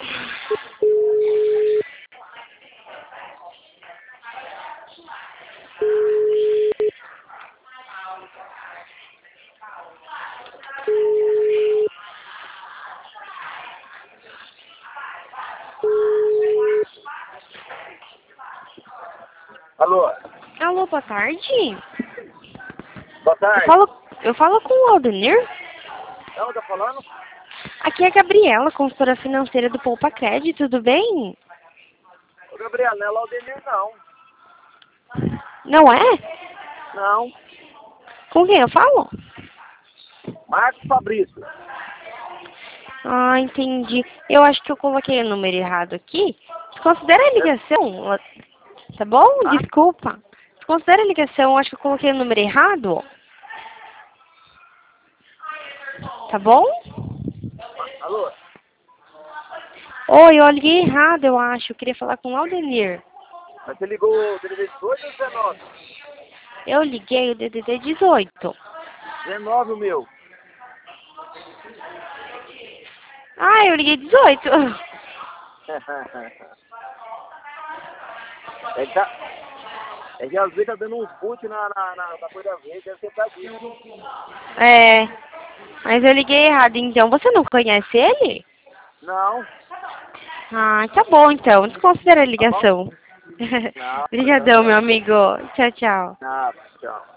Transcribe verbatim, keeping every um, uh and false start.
Alô? Alô, boa tarde. Boa Eu tarde. falo, eu falo com o Aldenir. Não, tá falando? Aqui é a Gabriela, consultora financeira do Poupa Crédito, tudo bem? Ô, Gabriel, não é Laudenir, não. Não é? Não. Com quem eu falo? Marcos Fabrício. Ah, entendi. Eu acho que eu coloquei o número errado aqui. Considera a ligação, tá bom? Ah, Desculpa. Considera a ligação, eu acho que eu coloquei o número errado. Tá bom? alô? Oi, eu liguei errado, eu acho. Eu queria falar com o Aldenir. Mas você ligou o D D D dezoito ou dezenove? Eu liguei o D D D dezoito. dezenove o meu. Ah, eu liguei dezoito. É que, tá, é que às vezes tá dando uns boot na, na, na, na coisa verde, deve ser pra disso. É, mas eu liguei errado, então. Você não conhece ele? Não, Ah, tá bom, então. Desconsidera a tá bom? ligação. Não, então Obrigadão, meu tá. amigo. Tchau, tchau. Não, tchau.